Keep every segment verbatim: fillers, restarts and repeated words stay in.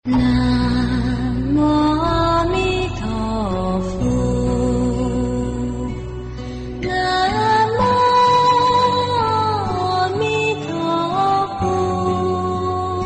Nam mô A Di Đà Phật. Nam mô A Di Đà Phật.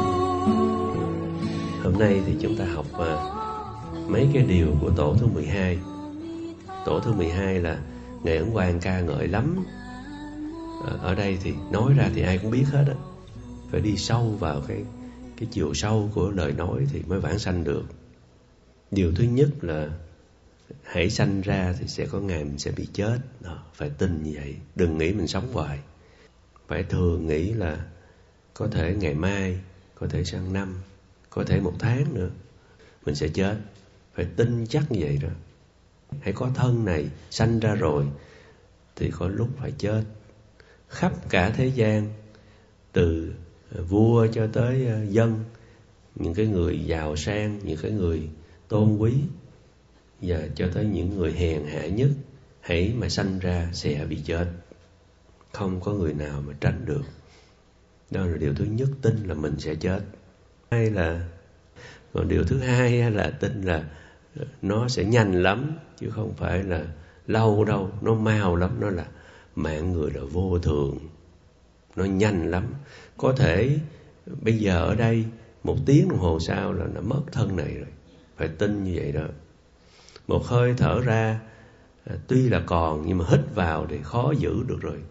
Hôm nay thì chúng ta học uh, mấy cái điều của tổ thứ mười hai. Tổ thứ mười hai là Ngài Ấn Quang ca ngợi lắm. uh, Ở đây thì nói ra thì ai cũng biết hết á. Phải đi sâu vào cái cái chiều sâu của lời nói thì mới vãng sanh được. Điều thứ nhất là hãy sanh ra thì sẽ có ngày mình sẽ bị chết. Đó, phải tin như vậy. Đừng nghĩ mình sống hoài. Phải thường nghĩ là có thể ngày mai, có thể sang năm, có thể một tháng nữa mình sẽ chết. Phải tin chắc như vậy đó. Hãy có thân này sanh ra rồi thì có lúc phải chết. Khắp cả thế gian, từ vua cho tới dân, những cái người giàu sang, những cái người tôn quý, và cho tới những người hèn hạ nhất, hãy mà sanh ra sẽ bị chết. Không có người nào mà tránh được. Đó là điều thứ nhất, tin là mình sẽ chết. Hay là còn điều thứ hai là tin là nó sẽ nhanh lắm, chứ không phải là lâu đâu. Nó mau lắm. Nó là mạng người là vô thường, nó nhanh lắm. Có thể bây giờ ở đây một tiếng đồng hồ sau là nó mất thân này rồi. Phải tin như vậy đó. Một hơi thở ra tuy là còn, nhưng mà hít vào thì khó giữ được rồi.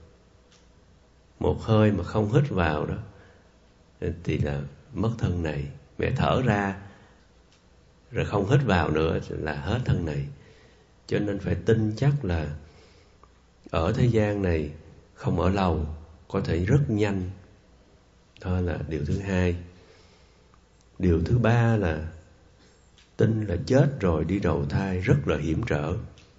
Một hơi mà không hít vào đó thì là mất thân này. Mẹ thở ra rồi không hít vào nữa là hết thân này. Cho nên phải tin chắc là ở thế gian này không ở lâu, có thể rất nhanh. Đó là điều thứ hai. Điều thứ ba là tin là chết rồi đi đầu thai rất là hiểm trở,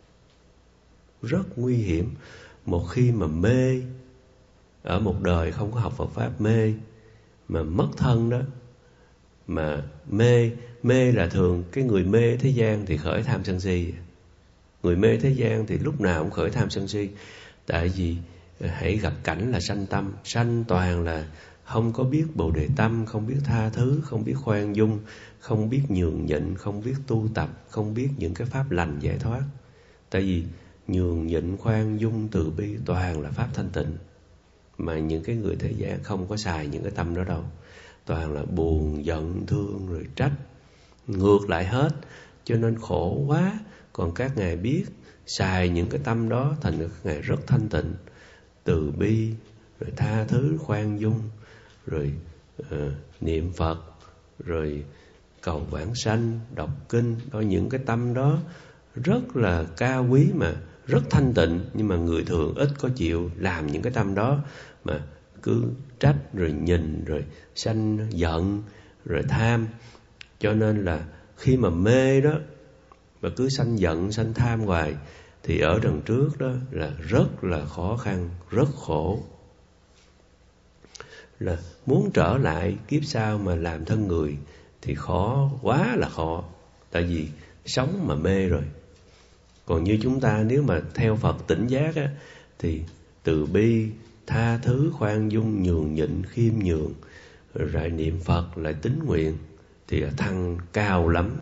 rất nguy hiểm. Một khi mà mê, ở một đời không có học Phật Pháp, mê mà mất thân đó. Mà mê, mê là thường cái người mê thế gian thì khởi tham sân si. Người mê thế gian thì lúc nào cũng khởi tham sân si. Tại vì hãy gặp cảnh là sanh tâm. Sanh toàn là không có biết Bồ Đề Tâm, không biết tha thứ, không biết khoan dung, không biết nhường nhịn, không biết tu tập, không biết những cái pháp lành giải thoát. Tại vì nhường nhịn, khoan dung, từ bi toàn là pháp thanh tịnh. Mà những cái người thế gian không có xài những cái tâm đó đâu. Toàn là buồn, giận, thương, rồi trách. Ngược lại hết. Cho nên khổ quá. Còn các ngài biết xài những cái tâm đó, thành các ngài rất thanh tịnh, từ bi, rồi tha thứ, khoan dung, rồi uh, niệm Phật, rồi cầu vãng sanh, đọc kinh. Đó, những cái tâm đó rất là cao quý mà rất thanh tịnh. Nhưng mà người thường ít có chịu làm những cái tâm đó, mà cứ trách, rồi nhìn, rồi sanh giận, rồi tham. Cho nên là khi mà mê đó, mà cứ sanh giận, sanh tham hoài, thì ở đằng trước đó là rất là khó khăn, rất khổ. Là muốn trở lại kiếp sau mà làm thân người thì khó, quá là khó. Tại vì sống mà mê rồi. Còn như chúng ta nếu mà theo Phật tỉnh giác á, thì từ bi, tha thứ, khoan dung, nhường nhịn, khiêm nhường, rồi lại niệm Phật, lại tín nguyện, thì thăng cao lắm.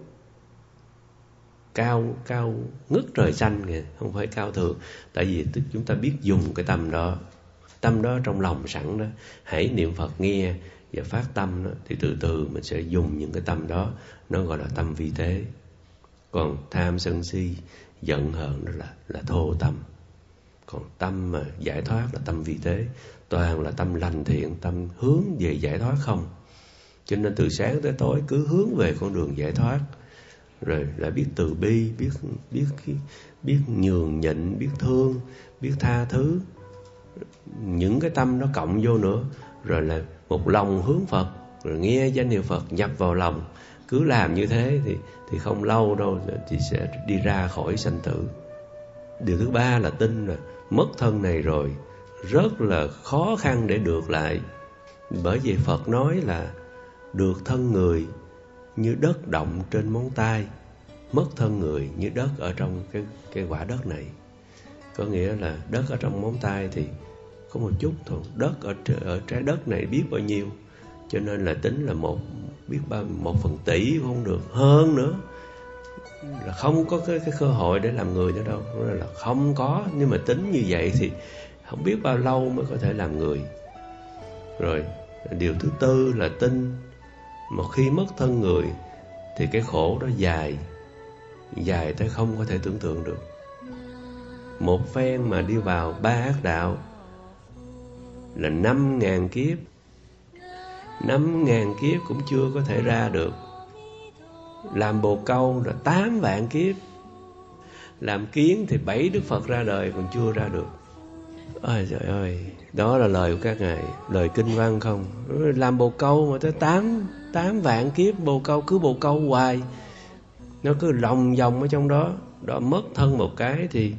Cao, cao ngất trời xanh kìa, không phải cao thường. Tại vì tức chúng ta biết dùng cái tâm đó. Tâm đó trong lòng sẵn đó. Hãy niệm Phật nghe và phát tâm đó, thì từ từ mình sẽ dùng những cái tâm đó. Nó gọi là tâm vi tế. Còn tham sân si, giận hờn đó là, là thô tâm. Còn tâm mà giải thoát là tâm vi tế. Toàn là tâm lành thiện, tâm hướng về giải thoát không. Cho nên từ sáng tới tối cứ hướng về con đường giải thoát. Rồi lại biết từ bi, biết biết biết nhường nhịn, biết thương, biết tha thứ. Những cái tâm đó cộng vô nữa, rồi là một lòng hướng Phật, rồi nghe danh hiệu Phật nhập vào lòng. Cứ làm như thế thì thì không lâu đâu thì sẽ đi ra khỏi sanh tử. Điều thứ ba là tin là mất thân này rồi rất là khó khăn để được lại. Bởi vì Phật nói là được thân người như đất động trên móng tay, mất thân người như đất ở trong cái, cái quả đất này. Có nghĩa là đất ở trong móng tay thì có một chút thôi. Đất ở, ở trái đất này biết bao nhiêu. Cho nên là tính là một biết bao một phần tỷ cũng không được, hơn nữa là không có cái, cái cơ hội để làm người nữa đâu, là không có. Nhưng mà tính như vậy thì không biết bao lâu mới có thể làm người. Rồi điều thứ tư là tin. Một khi mất thân người thì cái khổ đó dài, dài tới không có thể tưởng tượng được. Một phen mà đi vào ba ác đạo là năm ngàn kiếp, năm ngàn kiếp cũng chưa có thể ra được. Làm bồ câu là tám vạn kiếp, làm kiến thì bảy Đức Phật ra đời còn chưa ra được. Ôi trời ơi, đó là lời của các ngài, lời kinh văn không. Làm bồ câu mà tới tám tám vạn kiếp, bồ câu cứ bồ câu hoài, nó cứ lòng vòng ở trong đó. Đó, mất thân một cái thì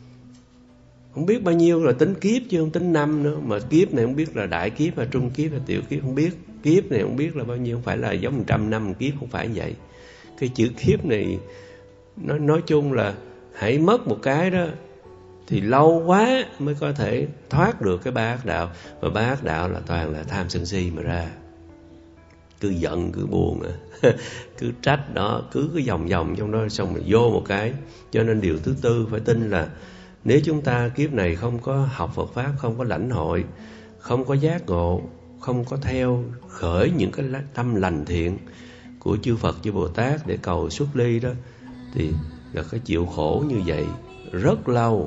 không biết bao nhiêu, là tính kiếp chứ không tính năm nữa. Mà kiếp này không biết là đại kiếp hay trung kiếp hay tiểu kiếp, không biết. Kiếp này không biết là bao nhiêu, không phải là giống một trăm năm kiếp, không phải vậy. Cái chữ kiếp này nói, nói chung là hãy mất một cái đó thì lâu quá mới có thể thoát được cái ba ác đạo. Và ba ác đạo là toàn là tham sân si mà ra. Cứ giận, cứ buồn, cứ trách đó, cứ cái vòng vòng trong đó, xong rồi vô một cái. Cho nên điều thứ tư phải tin là nếu chúng ta kiếp này không có học Phật Pháp, không có lãnh hội, không có giác ngộ, không có theo khởi những cái tâm lành thiện của chư Phật, chư Bồ Tát để cầu xuất ly đó, thì là cái chịu khổ như vậy rất lâu.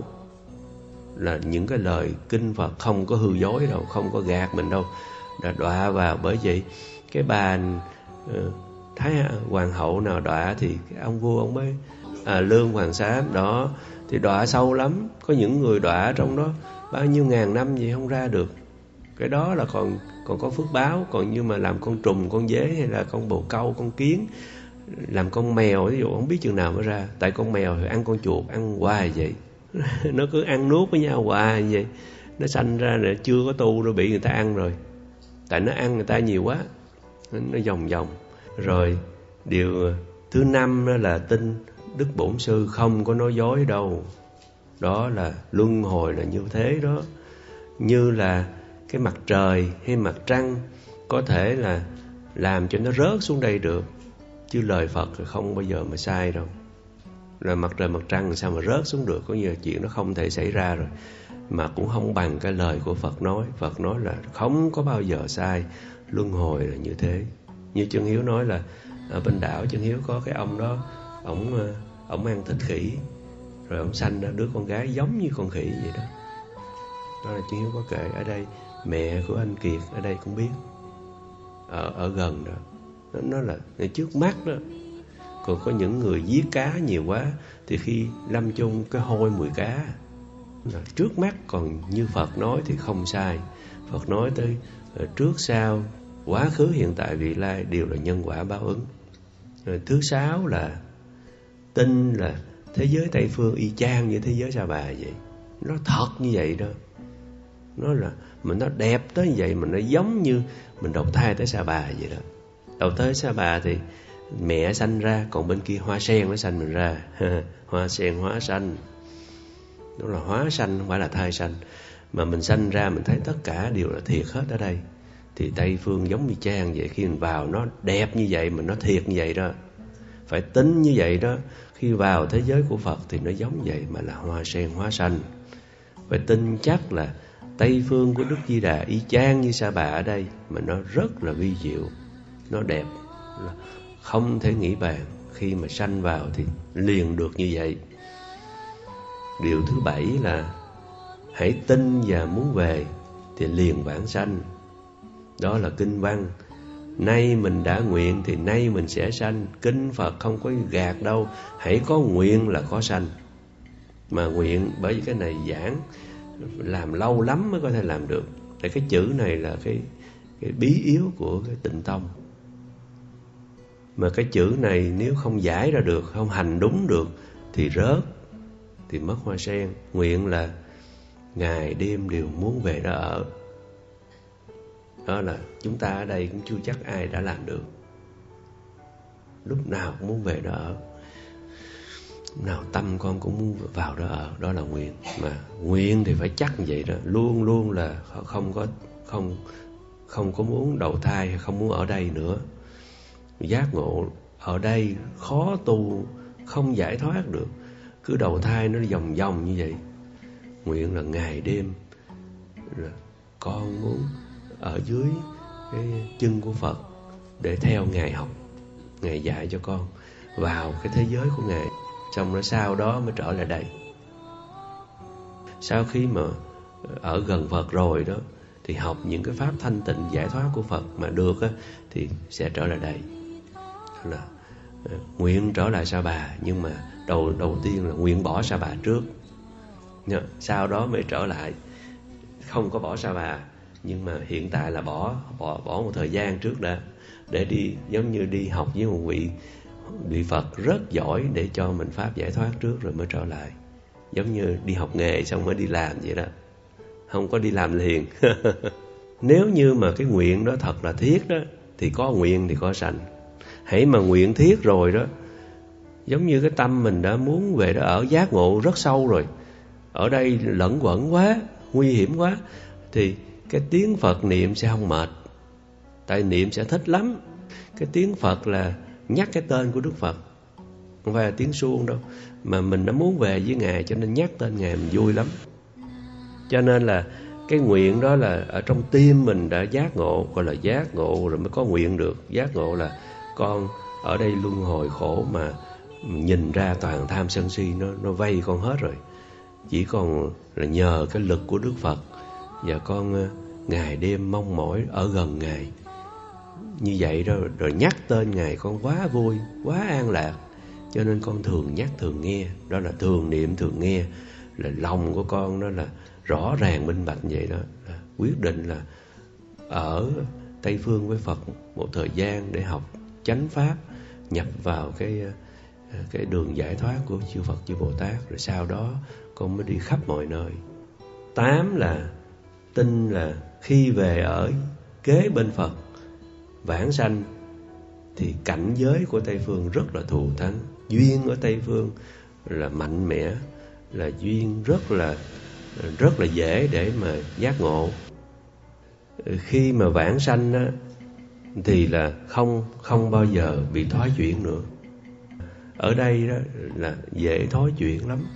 Là những cái lời kinh Phật không có hư dối đâu, không có gạt mình đâu, đã đọa vào. Bởi vậy cái bà uh, Thái Hoàng hậu nào đọa thì ông vua ông mới à, Lương Hoàng Xám đó thì đọa sâu lắm. Có những người đọa trong đó bao nhiêu ngàn năm gì không ra được. Cái đó là còn còn có phước báo. Còn như mà làm con trùng, con dế, hay là con bồ câu, con kiến, làm con mèo ví dụ, không biết chừng nào mới ra. Tại con mèo thì ăn con chuột, ăn hoài vậy. Nó cứ ăn nuốt với nhau hoài vậy. Nó sanh ra là chưa có tu nó bị người ta ăn rồi. Tại nó ăn người ta nhiều quá, nó vòng vòng. Rồi điều thứ năm đó là tin Đức Bổn Sư không có nói dối đâu. Đó là luân hồi là như thế đó. Như là cái mặt trời hay mặt trăng có thể là làm cho nó rớt xuống đây được, chứ lời Phật không bao giờ mà sai đâu. Là mặt trời mặt trăng sao mà rớt xuống được, có nhiều chuyện nó không thể xảy ra rồi. Mà cũng không bằng cái lời của Phật nói. Phật nói là không có bao giờ sai. Luân hồi là như thế. Như Chân Hiếu nói là ở bên đảo Chân Hiếu có cái ông đó, ổng ổng ăn thịt khỉ, rồi ổng sanh ra đứa con gái giống như con khỉ vậy đó. Đó là Chân Hiếu có kể. Ở đây mẹ của anh Kiệt ở đây cũng biết, ở ở gần đó. Nó, nó là trước mắt đó. Còn có những người giết cá nhiều quá thì khi lâm chung cái hôi mùi cá là trước mắt. Còn như Phật nói thì không sai. Phật nói tới trước sau, quá khứ, hiện tại, vị lai đều là nhân quả báo ứng. Rồi thứ sáu là tin là thế giới Tây Phương y chang như thế giới Sa Bà vậy. Nó thật như vậy đó. Nó là mình nó đẹp tới như vậy, mình nó giống như mình đầu thai tới Sa Bà vậy đó. Đầu tới Sa Bà thì mẹ sanh ra, còn bên kia hoa sen nó sanh mình ra. Hoa sen hóa sanh. Đó là hóa sanh, không phải là thai sanh. Mà mình sanh ra mình thấy tất cả đều là thiệt hết ở đây. Thì Tây Phương giống như chang vậy. Khi mình vào nó đẹp như vậy, mà nó thiệt như vậy đó. Phải tính như vậy đó. Khi vào thế giới của Phật thì nó giống vậy, mà là hoa sen hóa sanh. Phải tin chắc là Tây Phương của Đức Di Đà y chang như Sa Bà ở đây, mà nó rất là vi diệu, nó đẹp, không thể nghĩ bàn. Khi mà sanh vào thì liền được như vậy. Điều thứ bảy là hãy tin và muốn về thì liền vãng sanh. Đó là kinh văn. Nay mình đã nguyện thì nay mình sẽ sanh. Kinh Phật không có gạt đâu. Hãy có nguyện là có sanh. Mà nguyện, bởi vì cái này giảng làm lâu lắm mới có thể làm được. Tại cái chữ này là cái, cái bí yếu của cái Tịnh Tông. Mà cái chữ này nếu không giải ra được, không hành đúng được thì rớt, thì mất hoa sen. Nguyện là ngày đêm đều muốn về đó ở. Đó là chúng ta ở đây cũng chưa chắc ai đã làm được. Lúc nào cũng muốn về đó ở, lúc nào tâm con cũng muốn vào đó ở. Đó là nguyện. Mà nguyện thì phải chắc như vậy đó. Luôn luôn là không có không không có muốn đầu thai hay không muốn ở đây nữa. Giác ngộ ở đây khó tu, không giải thoát được, cứ đầu thai nó vòng vòng như vậy. Nguyện là ngày đêm là con muốn ở dưới cái chân của Phật để theo Ngài học, Ngài dạy cho con vào cái thế giới của Ngài, xong rồi sau đó mới trở lại đây. Sau khi mà ở gần Phật rồi đó thì học những cái pháp thanh tịnh giải thoát của Phật mà được á, thì sẽ trở lại đây. Đó là nguyện trở lại Sa Bà, nhưng mà đầu đầu tiên là nguyện bỏ Sa Bà trước, sau đó mới trở lại. Không có bỏ Sa Bà, nhưng mà hiện tại là bỏ bỏ bỏ một thời gian trước đã, để đi giống như đi học với một vị vị Phật rất giỏi để cho mình pháp giải thoát trước rồi mới trở lại. Giống như đi học nghề xong mới đi làm vậy đó, không có đi làm liền. Nếu như mà cái nguyện đó thật là thiết đó, thì có nguyện thì có sanh. Hãy mà nguyện thiết rồi đó, giống như cái tâm mình đã muốn về đó ở giác ngộ rất sâu rồi, ở đây lẫn quẩn quá, nguy hiểm quá, thì cái tiếng Phật niệm sẽ không mệt. Tại niệm sẽ thích lắm. Cái tiếng Phật là nhắc cái tên của Đức Phật, không phải là tiếng suông đâu, mà mình đã muốn về với Ngài cho nên nhắc tên Ngài mình vui lắm. Cho nên là cái nguyện đó là ở trong tim mình đã giác ngộ, gọi là giác ngộ rồi mới có nguyện được. Giác ngộ là con ở đây luân hồi khổ mà nhìn ra toàn tham sân si nó nó vây con hết rồi, chỉ còn là nhờ cái lực của Đức Phật, và con ngày đêm mong mỏi ở gần Ngài như vậy đó, rồi nhắc tên Ngài con quá vui, quá an lạc. Cho nên con thường nhắc, thường nghe, đó là thường niệm, thường nghe, là lòng của con đó là rõ ràng minh bạch vậy đó, là quyết định là ở Tây Phương với Phật một thời gian để học chánh pháp, nhập vào cái cái đường giải thoát của chư Phật chư Bồ Tát, rồi sau đó con mới đi khắp mọi nơi. Tám là tin là khi về ở kế bên Phật vãng sanh thì cảnh giới của Tây Phương rất là thù thắng, duyên ở Tây Phương là mạnh mẽ, là duyên rất là rất là dễ để mà giác ngộ. Khi mà vãng sanh á, thì là không không bao giờ bị thoái chuyển nữa. Ở đây đó là dễ thoái chuyển lắm.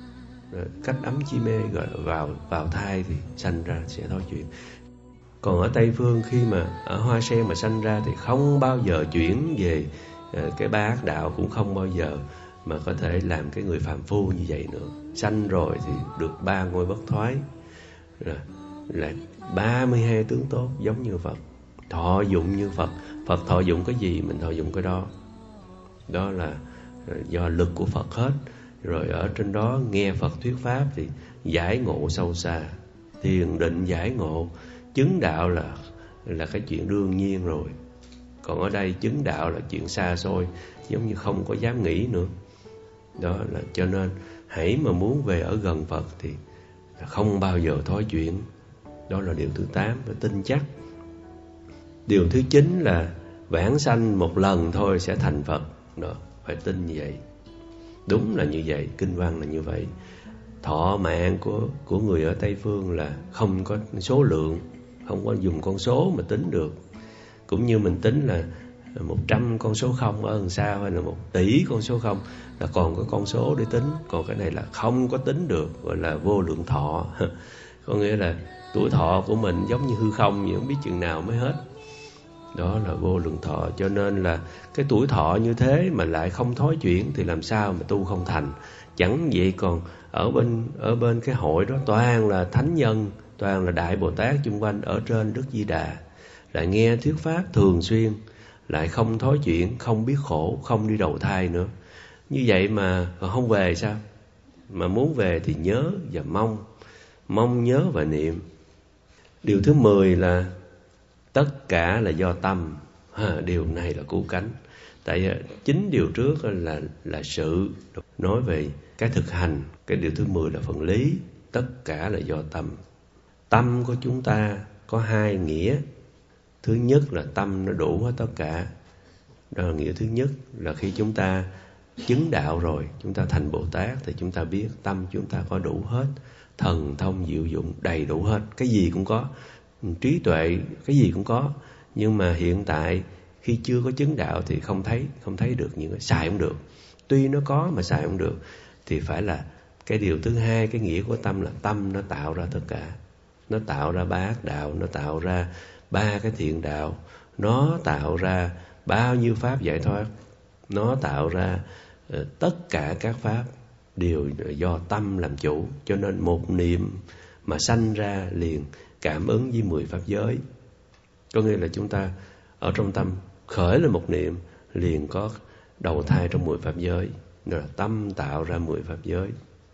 Cách ấm chi mê gọi là vào vào thai thì sanh ra sẽ thoái chuyển. Còn ở Tây Phương khi mà ở hoa sen mà sanh ra thì không bao giờ chuyển về cái ba ác đạo, cũng không bao giờ mà có thể làm cái người phàm phu như vậy nữa. Sanh rồi thì được ba ngôi bất thoái, là, là ba mươi hai tướng tốt giống như Phật, thọ dụng như Phật. Phật thọ dụng cái gì mình thọ dụng cái đó. Đó là do lực của Phật hết. Rồi ở trên đó nghe Phật thuyết pháp thì giải ngộ sâu xa, thiền định giải ngộ, chứng đạo là là cái chuyện đương nhiên rồi. Còn ở đây chứng đạo là chuyện xa xôi, giống như không có dám nghĩ nữa. Đó là cho nên hãy mà muốn về ở gần Phật thì không bao giờ thoái chuyển. Đó là điều thứ tám, phải tin chắc. Điều thứ chín là vãng sanh một lần thôi sẽ thành Phật. Đó, phải tin như vậy. Đúng là như vậy, kinh văn là như vậy. Thọ mạng của của người ở Tây Phương là không có số lượng, không có dùng con số mà tính được. Cũng như mình tính là một trăm con số không ở đằng sau, hay là một tỷ con số không, là còn có con số để tính. Còn cái này là không có tính được, gọi là vô lượng thọ. Có nghĩa là tuổi thọ của mình giống như hư không, nhưng không biết chừng nào mới hết. Đó là vô lượng thọ. Cho nên là cái tuổi thọ như thế mà lại không thoái chuyển thì làm sao mà tu không thành. Chẳng vậy còn ở bên ở bên cái hội đó toàn là thánh nhân, toàn là đại Bồ Tát chung quanh ở trên Đức Di Đà, lại nghe thuyết pháp thường xuyên, lại không thoái chuyển, không biết khổ, không đi đầu thai nữa. Như vậy mà còn không về sao? Mà muốn về thì nhớ và mong, mong nhớ và niệm. Điều thứ mười là tất cả là do tâm. À, điều này là cứu cánh. Tại chính điều trước là là sự nói về cái thực hành. Cái điều thứ mười là phần lý. Tất cả là do tâm. Tâm của chúng ta có hai nghĩa. Thứ nhất là tâm nó đủ hết tất cả. Đó là nghĩa thứ nhất, là khi chúng ta chứng đạo rồi, chúng ta thành Bồ Tát thì chúng ta biết tâm chúng ta có đủ hết, thần thông diệu dụng đầy đủ hết, cái gì cũng có. trí tuệ cái gì cũng có, nhưng mà hiện tại khi chưa có chứng đạo thì không thấy không thấy được những cái, xài không được. Tuy nó có mà xài không được thì phải là cái điều thứ hai. Cái nghĩa của tâm là tâm nó tạo ra tất cả. Nó tạo ra ba ác đạo, nó tạo ra ba cái thiện đạo, nó tạo ra bao nhiêu pháp giải thoát, nó tạo ra uh, tất cả các pháp đều do tâm làm chủ. Cho nên một niệm mà sanh ra liền cảm ứng với mười pháp giới. Có nghĩa là chúng ta ở trong tâm khởi lên một niệm liền có đầu thai trong mười pháp giới. Đó là tâm tạo ra mười pháp giới.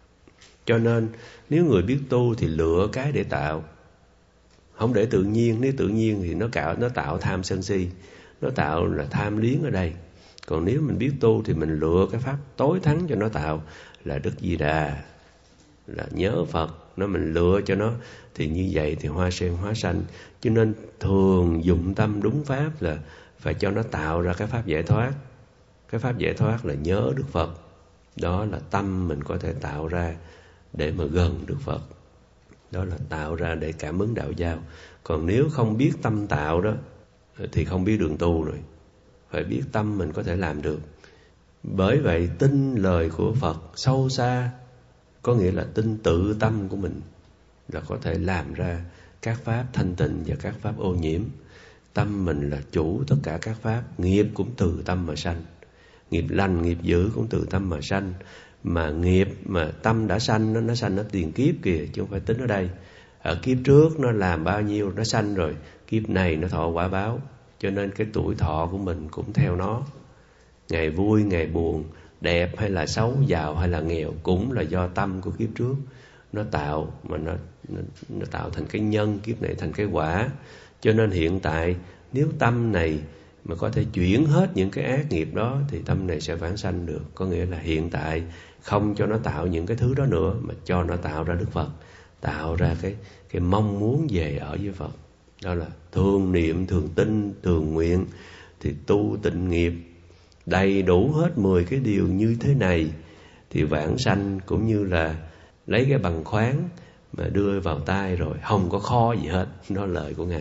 Cho nên nếu người biết tu thì lựa cái để tạo, không để tự nhiên. Nếu tự nhiên thì nó tạo, nó tạo tham sân si, nó tạo là tham liếng ở đây. Còn nếu mình biết tu thì mình lựa cái pháp tối thắng cho nó tạo, là Đức Di Đà, là nhớ Phật. Nó mình lựa cho nó thì như vậy thì hoa sen hóa sanh. Cho nên thường dụng tâm đúng pháp là phải cho nó tạo ra cái pháp giải thoát. Cái pháp giải thoát là nhớ Đức Phật. Đó là tâm mình có thể tạo ra để mà gần Đức Phật. Đó là tạo ra để cảm ứng đạo giao. Còn nếu không biết tâm tạo đó thì không biết đường tu rồi. Phải biết tâm mình có thể làm được. Bởi vậy tin lời của Phật sâu xa, có nghĩa là tin tự tâm của mình là có thể làm ra các pháp thanh tịnh và các pháp ô nhiễm. Tâm mình là chủ tất cả các pháp. Nghiệp cũng từ tâm mà sanh. Nghiệp lành, nghiệp dữ cũng từ tâm mà sanh. Mà nghiệp mà tâm đã sanh, nó, nó sanh ở tiền kiếp kìa, chứ không phải tính ở đây. Ở kiếp trước nó làm bao nhiêu, nó sanh rồi. Kiếp này nó thọ quả báo. Cho nên cái tuổi thọ của mình cũng theo nó. Ngày vui, ngày buồn, đẹp hay là xấu, giàu hay là nghèo cũng là do tâm của kiếp trước nó tạo, mà nó, nó, nó tạo thành cái nhân, kiếp này thành cái quả. Cho nên hiện tại nếu tâm này mà có thể chuyển hết những cái ác nghiệp đó thì tâm này sẽ vãng sanh được. Có nghĩa là hiện tại không cho nó tạo những cái thứ đó nữa, mà cho nó tạo ra Đức Phật, tạo ra cái, cái mong muốn về ở với Phật. Đó là thường niệm, thường tin, thường nguyện thì tu tịnh nghiệp đầy đủ hết mười cái điều như thế này thì vãng sanh cũng như là lấy cái bằng khoáng mà đưa vào tay rồi, không có khó gì hết. Đó là lời của Ngài.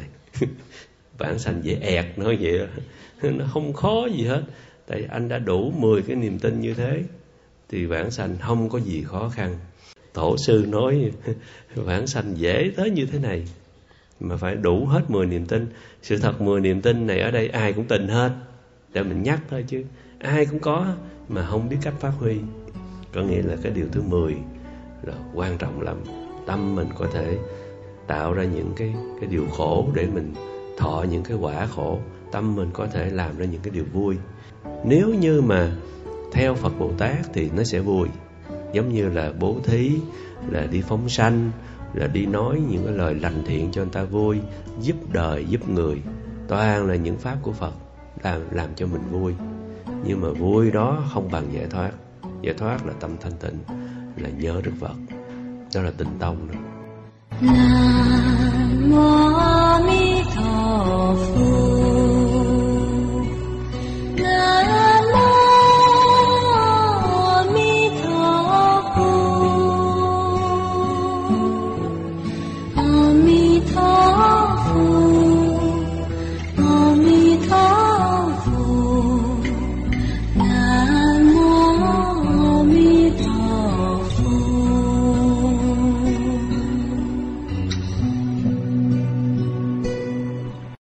Vãng sanh dễ ẹt, nói vậy đó. Nó không khó gì hết. Tại anh đã đủ mười cái niềm tin như thế thì vãng sanh không có gì khó khăn. Tổ sư nói vãng sanh dễ tới như thế này mà phải đủ hết mười niềm tin. Sự thật mười niềm tin này ở đây ai cũng tin hết, để mình nhắc thôi chứ ai cũng có mà không biết cách phát huy. Có nghĩa là cái điều thứ mười là quan trọng lắm. Tâm mình có thể tạo ra những cái, cái điều khổ để mình thọ những cái quả khổ. Tâm mình có thể làm ra những cái điều vui. Nếu như mà theo Phật Bồ Tát thì nó sẽ vui. Giống như là bố thí, là đi phóng sanh, là đi nói những cái lời lành thiện cho người ta vui, giúp đời, giúp người. Toàn là những pháp của Phật làm, làm cho mình vui. Nhưng mà vui đó không bằng giải thoát. Giải thoát là tâm thanh tịnh, là nhớ Đức Phật. Đó là tịnh tông. Nam mô